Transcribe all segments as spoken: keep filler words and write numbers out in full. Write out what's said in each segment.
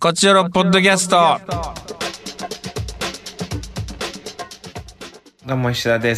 こちらのポッドキャスト。どうも石田です。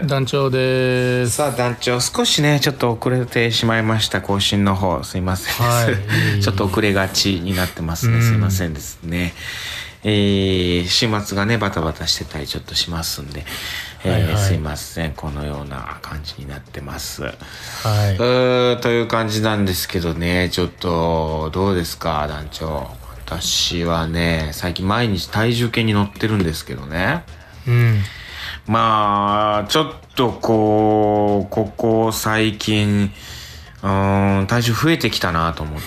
団長です。 さあ団長、少しねちょっと遅れてしまいました。更新の方すいません、はい、ちょっと遅れがちになってますね。すいませんですね。えー、週末がねバタバタしてたりちょっとしますんで、えーはいはい、すいません、このような感じになってます、はい、うーという感じなんですけどね、ちょっとどうですか団長。私はね最近毎日体重計に乗ってるんですけどね、うん、まあちょっとこうここ最近うーん体重増えてきたなと思って、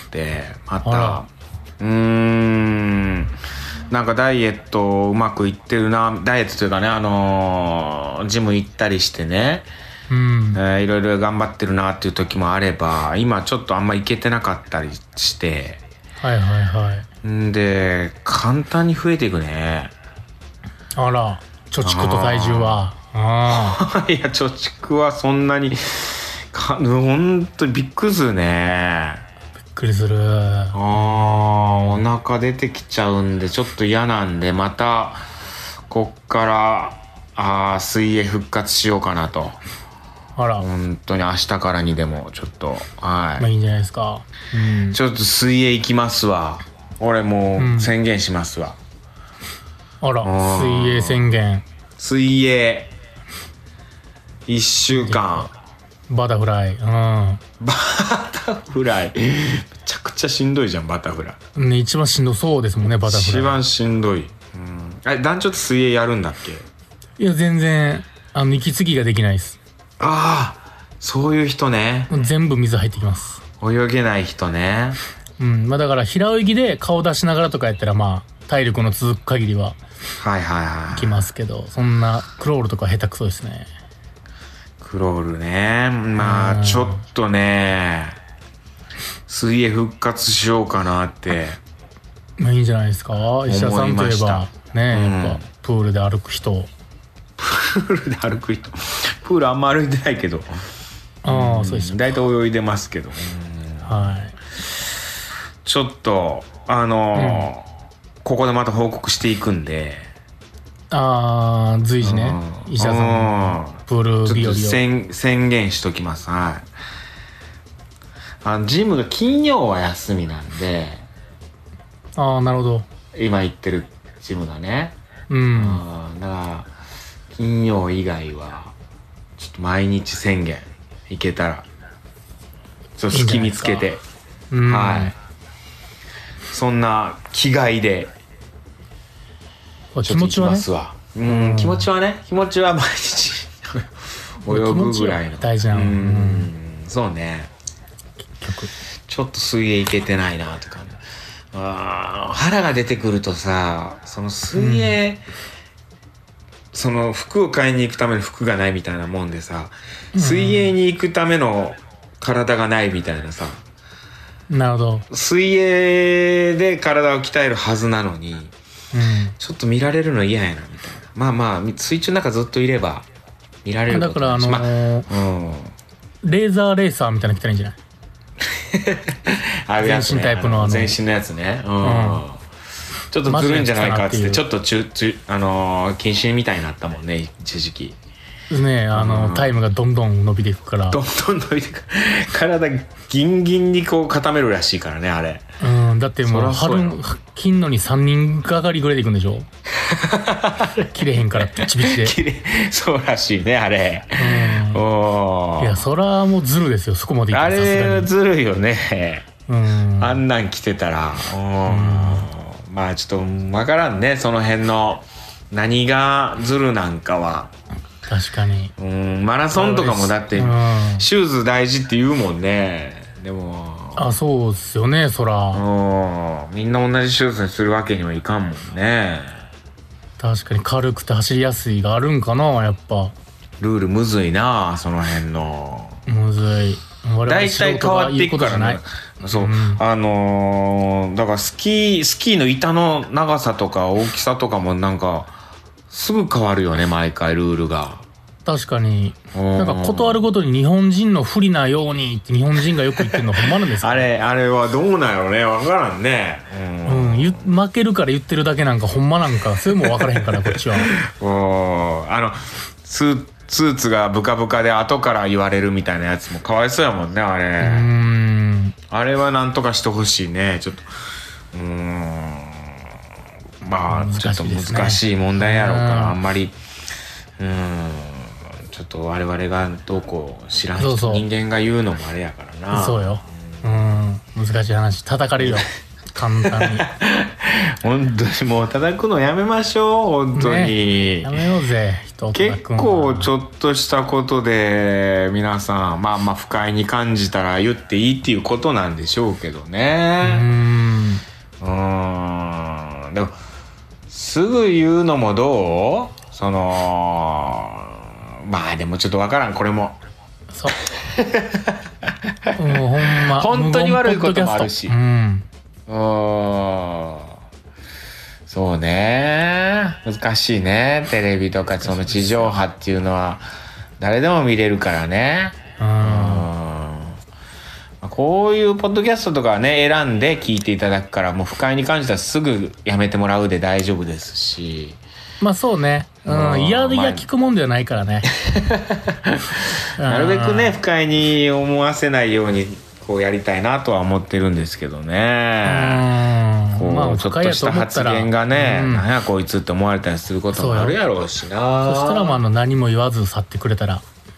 またうーんなんかダイエットうまくいってるな、ダイエットというかね、あのー、ジム行ったりしてね、うんえー、いろいろ頑張ってるなっていう時もあれば、今ちょっとあんま行けてなかったりして、 はいはいはい。 んで簡単に増えていくね。 あら、貯蓄と体重はああいや貯蓄はそんなにかほんとびっくりするね。 びっくりする。 ああお腹出てきちゃうんでちょっと嫌なんで、またこっからあ水泳復活しようかなと。あら本当に明日からにでもちょっとはい、 まあいいんじゃないですか、 うん、ちょっと水泳行きますわ。俺もう宣言しますわ、 うん、あら水泳宣言。 水泳いっしゅうかんバタフライ、うん、バタフライめちゃくちゃしんどいじゃんバタフライ、 ね、一番しんどそうですもんねバタフライ。 一番しんどい、うん、え団長と水泳やるんだっけ。いや全然あの息継ぎができないです。 ああそういう人ね。 全部水入ってきます。 泳げない人ね。 うんまあだから平泳ぎで顔出しながらとかやったらまあ体力の続く限りははいはいはいいきますけど、そんなクロールとか下手くそですね。 クロールね、まあちょっとね水泳復活しようかなってまあいいんじゃないですか。石田さんといえばね、うん、やっぱプールで歩く人。 プールで歩く人プールあんま歩いてないけど、 ああそうです。 だいたい泳いでますけど、 はいちょっとあのーうん、ここでまた報告していくんで、 ああ随時ね、石田さんのプール日和をちょっと宣宣言しときます。はい。あのジムが金曜は休みなんで。 ああなるほど。 今行ってるジムがね。 うん。 だから金曜以外はちょっと毎日宣言行けたらちょっと隙見つけて、いいんじゃないですか。うん、はい。そんな気概で気持ちはね。 うん、うん、気持ちはね気持ちは毎日泳ぐぐらいの大事なの。うん、 そうね。結局ちょっと水泳行けてないなとか、ね、あ腹が出てくるとさ、その水泳、うん、その服を買いに行くための服がないみたいなもんでさ、うん、水泳に行くための体がないみたいなさ。 なるほど。 水泳で体を鍛えるはずなのに、うん、ちょっと見られるの嫌やなみたいな。まあまあ水中の中ずっといれば見られることないし、 だからあのーまあうん、レーザーレーサーみたいなの着たらいいんじゃないあるやつね、 全身タイプのあの全身のやつね、うんうん、ちょっとずるいんじゃないかっつってちょっとちゅちゅあのー、禁止みたいになったもんね一時期ね。あの、うん、タイムがどんどん伸びていくからどんどん伸びていく体ギンギンにこう固めるらしいからねあれ。 うんだってもう春切んのにさんにんがかりぐらいでいくんでしょ切れへんからピチピチで切れそうらしいねあれ、 うん、おいやそらもうずるですよそこまでいったら。 あれずるいよね、うん、あんなん着てたら、うん、まあちょっと分からんねその辺の何がずるなんかは。 確かに、 うん、マラソンとかもだって、うん、シューズ大事って言うもんね。でもあそうですよねそら、 うん、みんな同じシューズにするわけにはいかんもんね。 確かに軽くて走りやすいがあるんかなやっぱ。 ルールむずいなその辺の。 むずい。 大体変わっていくからね。そう、うん、あのー、だからスキースキーの板の長さとか大きさとかもなんかすぐ変わるよね毎回ルールが。 確かになんか断るごとに日本人の不利なようにって日本人がよく言ってるのほんまなんですか？ あれあれはどうなんやろうね、分からんね。 うん、うん、負けるから言ってるだけなんかほんまなんかそれも分からへんからこっちは。 おあのスースーツがブカブカで後から言われるみたいなやつもかわいそうやもんねあれ。うーん、あれはなんとかしてほしいね。ちょっとうーんまあ、ね、ちょっと難しい問題やろうからあんまりうーんちょっと我々がどうこう知らん人、そうそう人間が言うのもあれやからな。 そうよ、うん、難しい話叩かれるよ簡単に。 本当にもう叩くのやめましょう本当に、 ね、やめようぜ人を叩くの。 結構ちょっとしたことで皆さんまあまあ不快に感じたら言っていいっていうことなんでしょうけどね。うーんうーんでもすぐ言うのもどう？そのまあでもちょっとわからんこれも。そうもうほんま本当に悪いこともあるし、うん、うーんそうね難しいね。テレビとかその地上波っていうのは誰でも見れるからね。うんうんこういうポッドキャストとかはね選んで聞いていただくからもう不快に感じたらすぐやめてもらうで大丈夫ですし。 まあそうね、うん、嫌で嫌聞くもんではないからね。 なるべくね不快に思わせないようにこうやりたいなとは思ってるんですけどね。うんこう、まあ、ちょっとした発言がね、うん、なんやこいつって思われたりすることもあるやろうしな。 そしたらまあの何も言わず去ってくれたら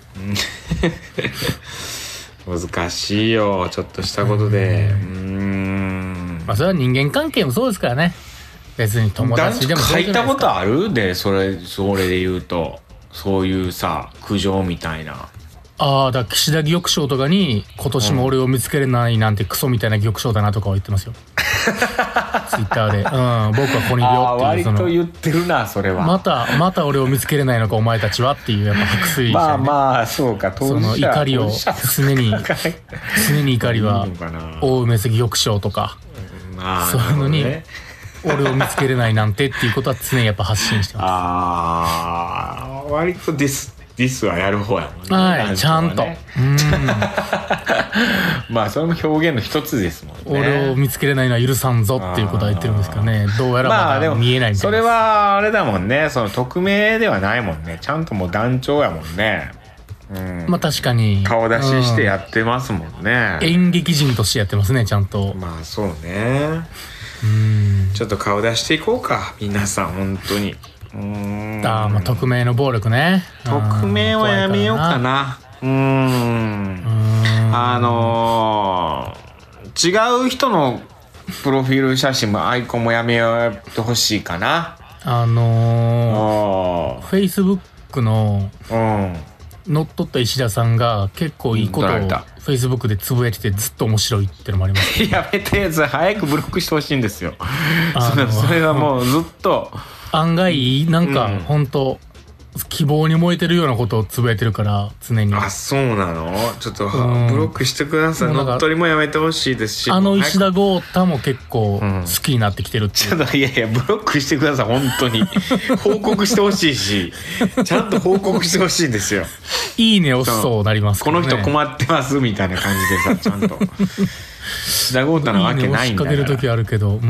難しいよちょっとしたことで。うんうんまあそれは人間関係もそうですからね。別に友達でも書いたことあるでそれそれで言うとそういうさ苦情みたいな。 ああだから岸田玉章とかに今年も俺を見つけれないなんてクソみたいな玉章だなとかは言ってますよ。ツイッターで、うん、僕はここにいるよっていうその割と言ってるなそれは。 またまた俺を見つけれないのかお前たちはっていうやっぱ白水、ね、 まあまあそうか当事者その怒りを常に常に怒りは大梅関玉章とか、まあ、そういうのに俺を見つけれないなんてっていうことは常にやっぱ発信してます。 ああ割とディスディスはやる方やもんね。 はい、ちゃんと。うんまあそれも表現の一つですもんね。 俺を見つけれないのは許さんぞっていうことは言ってるんですけどね。どうやらまだ見えないみたいな。 それはあれだもんね。その匿名ではないもんね。ちゃんともう団長やもんね。 うん、まあ確かに顔出ししてやってますもんね、 うん、演劇人としてやってますねちゃんと。 まあそうね。うんちょっと顔出していこうか皆さん本当に。うーんあまあ匿名の暴力ね。 匿名はやめようかな。うーんあのー、違う人のプロフィール写真もアイコンもやめよってほしいかな。 あのー、フェイスブックの乗っ取った石田さんが結構いいことをフェイスブックでつぶやいててずっと面白いってのもあります、ね、 やめてやつ早くブロックしてほしいんですよ。それ、それはもうずっと案外なんか本当、うん、希望に燃えてるようなことをつぶやいてるから常に。 あそうなのちょっと、うん、ブロックしてください。乗っ取りもやめてほしいですしあの石田豪太も結構好きになってきてるっていう、 うん、ちょっといやいやブロックしてください本当に報告してほしいしちゃんと報告してほしいんですよ。 いいね押しそうなりますけどね。 この人困ってますみたいな感じでさちゃんと石田豪太なわけないんだから。いいね押しかける時あるけど、うん、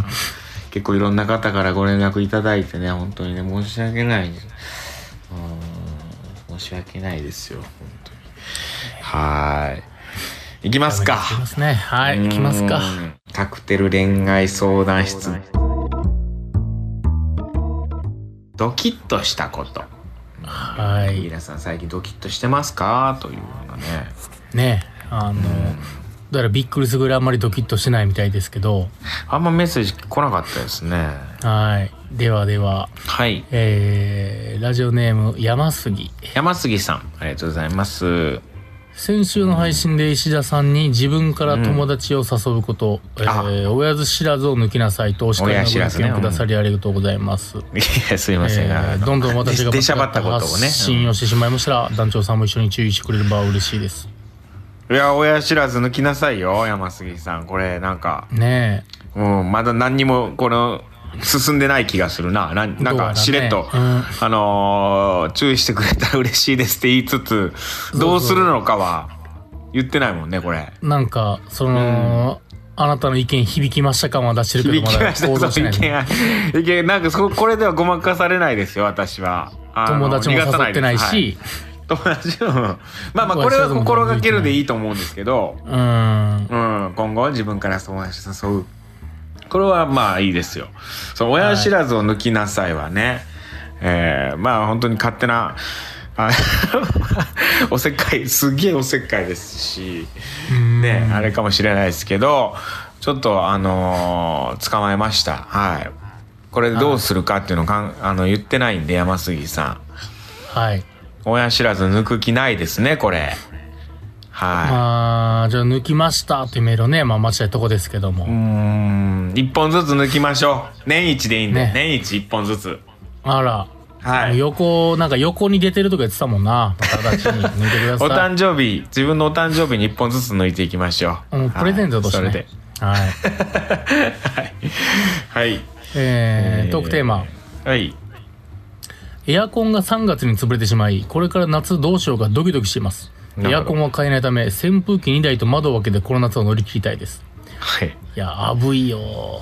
結構いろんな方からご連絡いただいてね本当にね申し訳ない、うん、申し訳ないですよ本当に。はい行きますか。 行きますね。はい行きますか。 カクテル恋愛相談室。ドキッとしたこと。はい。皆さん最近ドキッとしてますかというのがね。 ねあの、うん、だからびっくりするぐらいあんまりドキッとしてないみたいですけど。 あんまメッセージ来なかったですね。 はい。ではでは。 はい。 えー、ラジオネーム山杉。 山杉さんありがとうございます。 先週の配信で石田さんに自分から友達を誘うこと、うんえー、親父知らずを抜きなさいとお叱りのご意見をくださりありがとうございます。いやすいません、えー、どんどん私が間違った発信をしてしまいましたら、団長さんも一緒に注意してくれれば嬉しいです。 いや親知らず抜きなさいよ山杉さん。これなんかねえ、うん、まだ何にもこの進んでない気がするな。な、なんかしれっと、ね、うん、あのー、注意してくれたら嬉しいですって言いつつ、どうするのかは言ってないもんね、これ。 なんかその、うん、あなたの意見響きました感は出してるけど、まだ行動しない、ね。 意見なんかそこれではごまかされないですよ、私は。 友達も誘ってないし、はい、 友達もまあまあこれは心がけるでいいと思うんですけど、うん、うん、今後自分から友達誘う。これはまあいいですよ。そう、親知らずを抜きなさいはね、はい、えー、まあ本当に勝手なおせっかい、すげえおせっかいですしね、あれかもしれないですけど、ちょっとあのー、捕まえました。はい。これでどうするかっていうのをかんあの言ってないんで、山杉さん。はい。 親知らず抜く気ないですね、これ。はい。 まあ、じゃあ抜きましたっていうメールをね、まあ待ちたいとこですけども。うーん、一本ずつ抜きましょう。年一でいいんで、ね、年一一本ずつ。 あら。 はい。 横、なんか横に出てるとか言ってたもんな。形に抜いてください。 お誕生日、自分のお誕生日に一本ずつ抜いていきましょう。うん、プレゼントとしてね。それで。はい。はい。 はい。 えー、トークテーマ。 はい。 エアコンがさんがつに潰れてしまい、これから夏どうしようかドキドキしています。エアコンは買えないため、扇風機にだいと窓を開けてこの夏を乗り切りたいです。 はい。 いや、あぶいよ。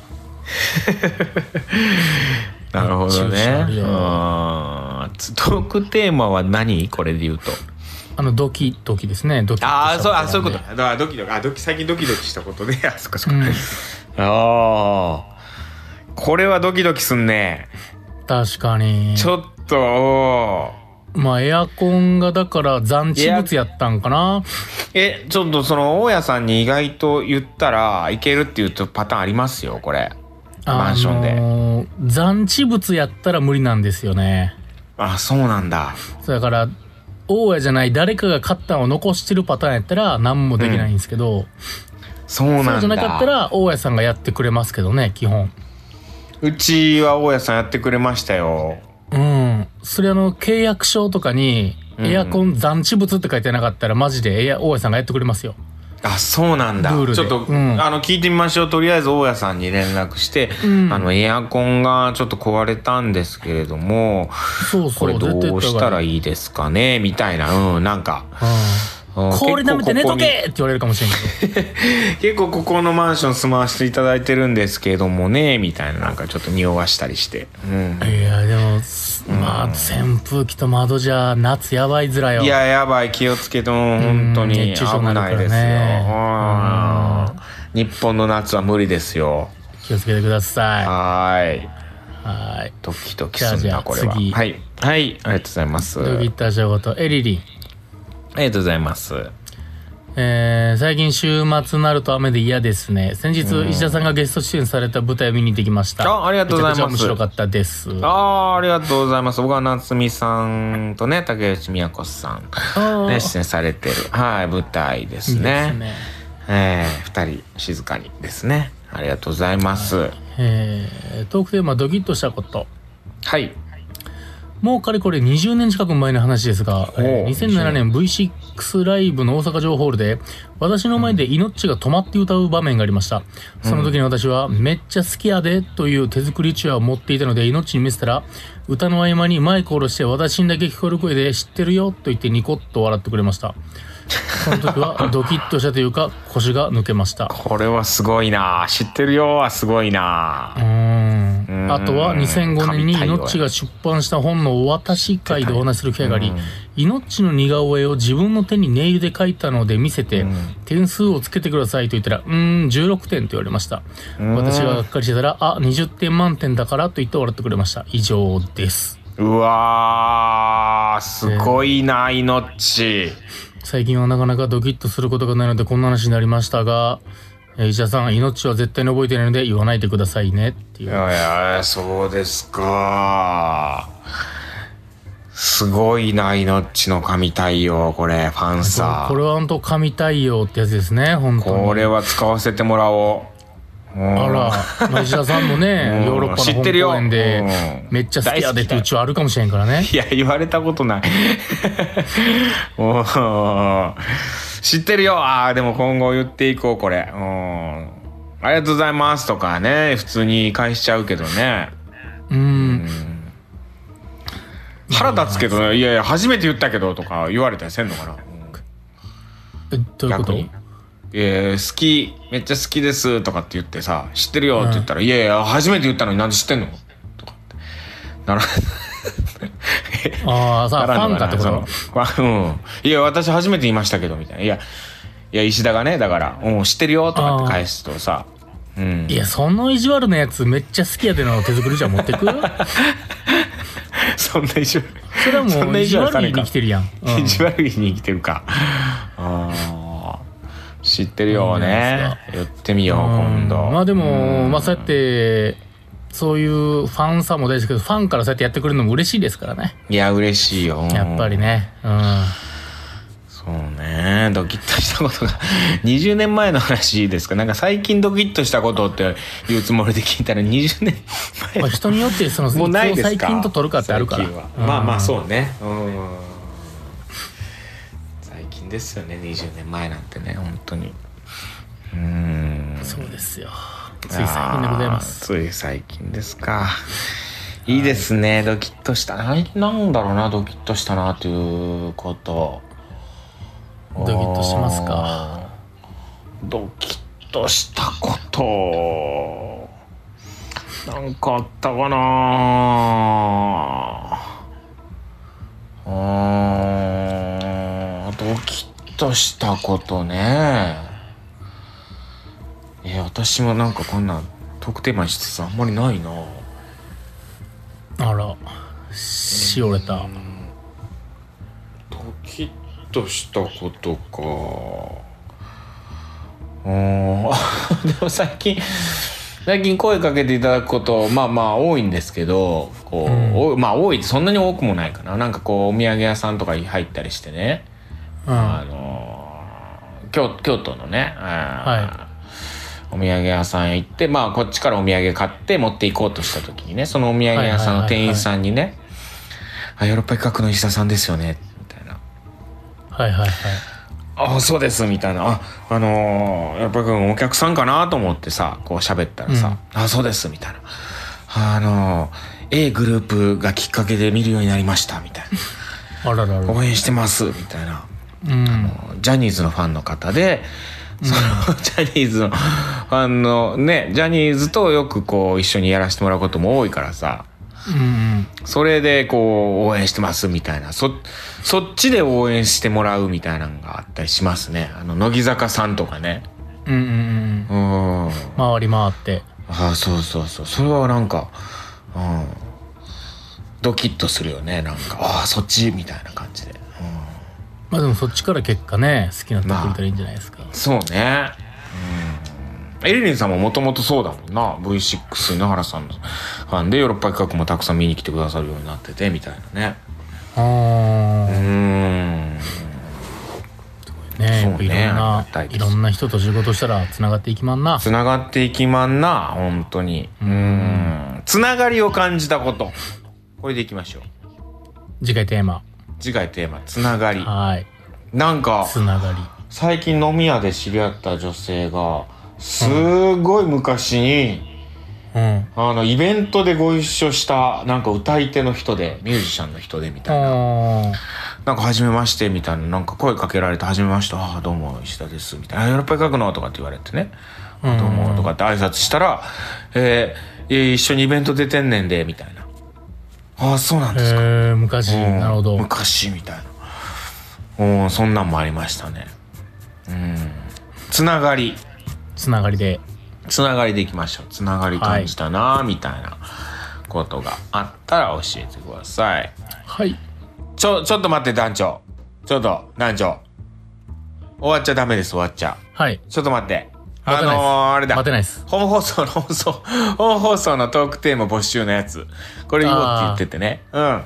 なるほどね。あトークテーマは何？これで言うと。 あのドキドキですね。ドキ。 ああ、そう、あ、そういうこと。だからドキドキ、あ、ドキ、最近ドキドキしたことで、あ、そっかそっか。うん、ああ、これはドキドキすんね。 確かに。 ちょっと。 まあエアコンがだから残地物やったんかな。 え、ちょっとその大家さんに意外と言ったらいけるっていうパターンありますよ、これ。マンションで。あのー、 残地物やったら無理なんですよね。 あ、そうなんだ。 だから大家じゃない誰かが買ったのを残してるパターンやったら何もできないんですけど、うん、 そうなんだ。 そうじゃなかったら大家さんがやってくれますけどね、基本。 うちは大家さんやってくれましたよ。 うん。それあの、契約書とかに、エアコン残地物って書いてなかったら、マジでエア大家さんがやってくれますよ。 あ、そうなんだ。ちょっと、うん、あの、聞いてみましょう。とりあえず大家さんに連絡して、うん、あの、エアコンがちょっと壊れたんですけれども、 そうそう、 これどうしたらいいですかねみたいな、うん、なんか。 うん、氷舐めて寝とけって言われるかもしれんけど結構ここのマンション住まわせていただいてるんですけどもねみたいな、なんかちょっと匂わしたりして、 うん、いやでもまあ、うん、扇風機と窓じゃ夏やばいずらよ。 いややばい、気をつけても本当に危ないですよ、ね、日本の夏は無理ですよ。 気をつけてください。 はいはい。 ドキドキすんなこれは。はいはい、ありがとうございます。 ドキッタショーとエリリン、 ありがとうございます。 えー、最近週末になると雨で嫌ですね。先日、うん、石田さんがゲスト出演された舞台を見に行ってきました。 あ、ありがとうございます。めちゃくちゃ面白かったです。 ああ、ありがとうございます。僕は夏美さんとね、竹内美子さん、ね、出演されてる、はい、舞台ですね。いいですね。えー、二人静かにですね。ありがとうございます。はい、 えー、トークテーマドキッとしたこと。 はい。 もうかれこれにじゅうねん近く前の話ですが、えー、にせんななねん ブイシックス ライブの大阪城ホールで私の前でイノッチが止まって歌う場面がありました。その時に私は、めっちゃ好きやでという手作りうちわを持っていたのでイノッチに見せたら、歌の合間にマイクを下ろして私にだけ聞こえる声で知ってるよと言ってニコッと笑ってくれました。その時はドキッとしたというか腰が抜けました。 これはすごいな、知ってるよはすごいな。 うーんあとはにせんごねんにイノッチが出版した本のお渡し会でお話しする機会があり、イノッチの似顔絵を自分の手にネイルで描いたので見せて、点数をつけてくださいと言ったら、うーんじゅうろくてんと言われました。私ががっかりしてたら、あにじゅってん満点だからと言って笑ってくれました。以上です。 うわーすごいな、イノッチ。 最近はなかなかドキッとすることがないのでこんな話になりましたが、石田さん、命は絶対に覚えてないので言わないでくださいねっていう。いやいや、そうですか。すごいな、命の神対応、これ、ファンサー。 これは本当神対応ってやつですね、本当に。 これは使わせてもらおう。 あら、まあ、石田さんもね、ヨーロッパの本公演でめっちゃ好きやでってうちはあるかもしれんからね。 いや、言われたことない。お知ってるよ。ああ、でも今後言っていこう、これ。うん。 ありがとうございますとかね普通に返しちゃうけどね。 うん、うん腹立つけど、ね、いやいや初めて言ったけどとか言われたりせんのかな、 うん、えどういうこと？ いや好きめっちゃ好きですとかって言ってさ知ってるよって言ったら、うん、いやいや初めて言ったのになんで知ってんのとかってならああさファンかってこと？ うん、いや私初めて言いましたけどみたいな。いやいや石田がねだから「うん、知ってるよ」とかって返すとさ、うん、 いやその意地悪なやつめっちゃ好きやでの手作りじゃ持ってくそんな意地悪それはもう意地悪に生きてるやん、 うん、意地悪に生きてるか。あ知ってるよね。言ってみよう今度。 まあでもまあそうやってそういうファンさも大事ですけどファンからそうやってやってくれるのも嬉しいですからね。 いや嬉しいよやっぱりね。うんそうねドキッとしたことがにじゅうねんまえの話ですか。なんか最近ドキッとしたことって言うつもりで聞いたらにじゅうねんまえまあ人によってそのもうないですか。 最近と取るかってあるから、 まあまあそうね、うん、最近ですよねにじゅうねんまえなんてね本当に。うーんそうですよつい最近でございます。 つい最近ですか。いいですね、はい、ドキッとしたなんだろうなドキッとしたなということ。 ドキッとしますか。 ドキッとしたことなんかあったかな。あドキッとしたことね。え私もなんかこんな特定枚してさあんまりないな。 あらしおれた。 ドキッとしたことか。うんでも最近最近声かけていただくことまあまあ多いんですけどこう、うん、まあ多いそんなに多くもないかな。なんかこうお土産屋さんとかに入ったりしてね、うん、あの京, 京都のね、はい、お土産屋さんへ行ってまあこっちからお土産買って持っていこうとした時にねそのお土産屋さんの店員さんにね「ヨーロッパ企画の石田さんですよね」みたいな。 はいはいはい。 あそうですみたいな。ああのー、やっぱりお客さんかなと思ってさこう喋ったらさ、うん、あそうですみたいな。あのー、A グループがきっかけで見るようになりましたみたいな。あららら応援してますみたいな、うん、あのジャニーズのファンの方でその、うん、ジャニーズのファンのねジャニーズとよくこう一緒にやらせてもらうことも多いからさ、うん、それでこう応援してますみたいな そ, そっちで応援してもらうみたいなのがあったりしますね。あの乃木坂さんとかね。うんうんうん。うん回り回って。 あそうそうそうそれはなんか、うん、ドキッとするよね。なんかあそっちみたいな感じで。うん、 まあでもそっちから結果ね好きなってくれたらいいんじゃないですか。まあ、そうね。うん、エリリンさんももともとそうだもんな。 ブイシックス 井ノ原さんのファンでヨーロッパ企画もたくさん見に来てくださるようになっててみたいなね。あーうんねえ、ね、いろんな、いろんな人と仕事したらつながっていきまんな。 つながっていきまんな本当に。うんうんつながりを感じたことこれでいきましょう。 次回テーマ次回テーマつながり。 はいなんかつながり最近飲み屋で知り合った女性がすごい昔に、うん、あのイベントでご一緒したなんか歌い手の人でミュージシャンの人でみたいななんか初めましてみたいななんか声かけられて初めましてああどうも石田ですみたいなヨーロッパ企画のとかって言われてねどうもとかって挨拶したらえー、一緒にイベント出てんねんでみたいな。ああそうなんですか。 へ昔なるほど昔みたいな。おそんなんもありましたね。うんつながりつながりでつながりでいきましょう。つながり感じたな、はい、みたいなことがあったら教えてください。 はいちょちょっと待って団長ちょっと団長終わっちゃダメです。終わっちゃはいちょっと待ってあのー、あれだ待てないです。 本放送の放送本放送のトークテーマ募集のやつこれ言おうって言っててねうん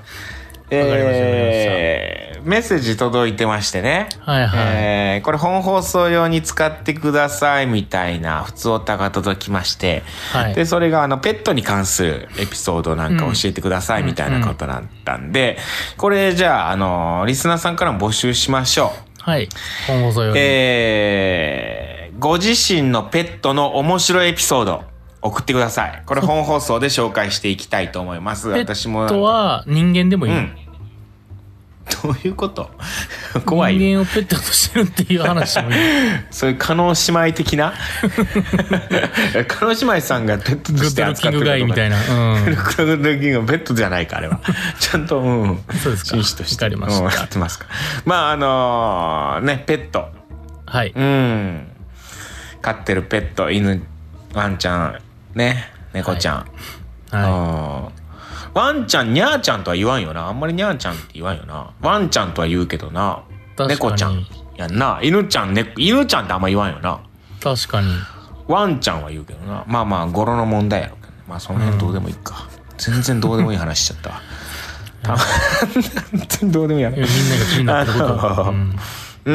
えー、メッセージ届いてましてね、 はいはいえー、これ本放送用に使ってくださいみたいな普通オタが届きまして、はい、でそれがあのペットに関するエピソードなんか教えてくださいみたいなことだったんで、うんうん、これじゃあ、あのー、リスナーさんからも募集しましょう。 はい本放送用に、 えーご自身のペットの面白いエピソード送ってください。これ本放送で紹介していきたいと思います。私も。 ペットは人間でもいい、うん、 どういうこと怖い。 人間をペットとしてるっていう話もいいそういう叶姉妹的な叶姉妹さんがペットとして扱ってるグッドルッキングガイみたいな、 うん、グッドルッキングガイペットじゃないかあれはちゃんと、うん、 そうですか、 紳士として分かりました、 うん、やってますか。まああのー、ねペット、 はい、 うん飼ってるペット、犬、ワンちゃんね、猫ちゃん、はいはい、ワンちゃん、ニャーちゃんとは言わんよな。あんまりニャーちゃんって言わんよな。ワンちゃんとは言うけどな。猫ちゃんやんな。犬ちゃん、ね、犬ちゃんってあんま言わんよな。 確かに。 ワンちゃんは言うけどな。まあまあ語呂の問題やろうけど、ね、まあその辺どうでもいいか、うん、全然どうでもいい話しちゃったわ全然どうでもいい話。 みんなが気になってること、うんうん、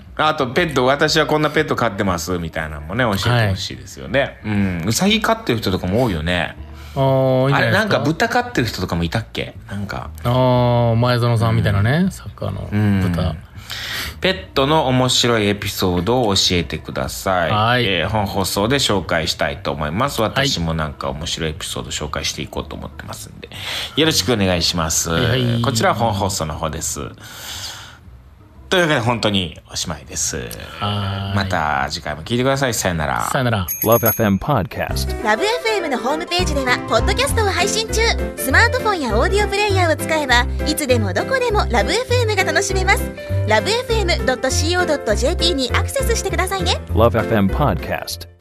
あとペット、私はこんなペット飼ってますみたいなのもね教えてほしいですよね、はい、うん、うさぎ飼ってる人とかも多いよね。 あー、いいんじゃないですか。 あれなんか豚飼ってる人とかもいたっけ。なんかああ、前園さんみたいなね、うん、サッカーの豚、うん、 ペットの面白いエピソードを教えてください。はい、えー、本放送で紹介したいと思います。私もなんか面白いエピソード紹介していこうと思ってますんで、よろしくお願いします、はい、こちらは本放送の方です。というわけで本当におしまいです。また次回も聞いてください。さよなら。 さよなら。 Love エフエム Podcast。 ラブ エフエム のホームページではポッドキャストを配信中。スマートフォンやオーディオプレイヤーを使えばいつでもどこでもラブ エフエム が楽しめます。ラブ エフエムドットシーオードットジェーピー にアクセスしてくださいね。 Love エフエム Podcast。